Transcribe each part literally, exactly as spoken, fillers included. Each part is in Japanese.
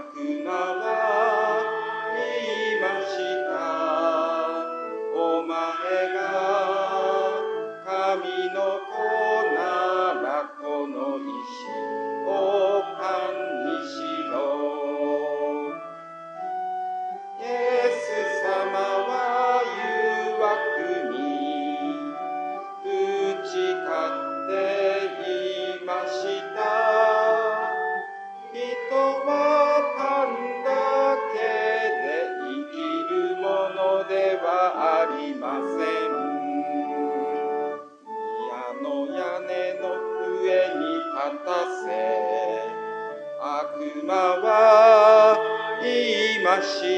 悪魔は言いました。お前が神の子ならこの石をパンにしろ。イエス様は誘惑に打ち勝って言いました。人はパンだけで生きるものではありません。宮の屋根の上に立たせ、悪魔は言いました。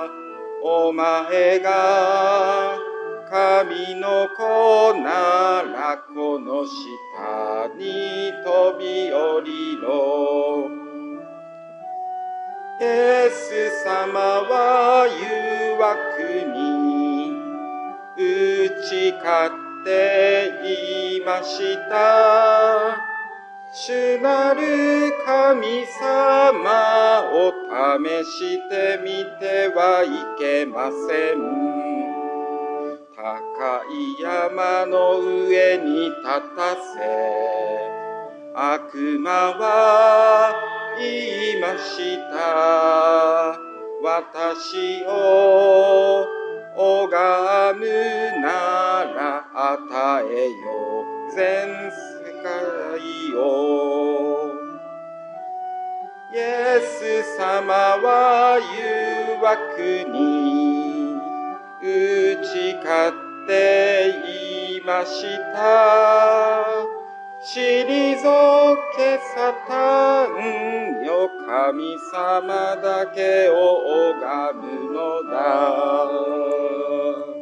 お前が神の子ならこの下に飛び降りろ。イエス様は誘惑に打ち勝って言いました。主なる神様を試してみてはいけません。高い山の上に立たせ、悪魔は言いました。私を拝むなら与えよ全世界を。イエス様は誘惑に打ち勝って言いました。退けサタンよ、神様だけを拝むのだ。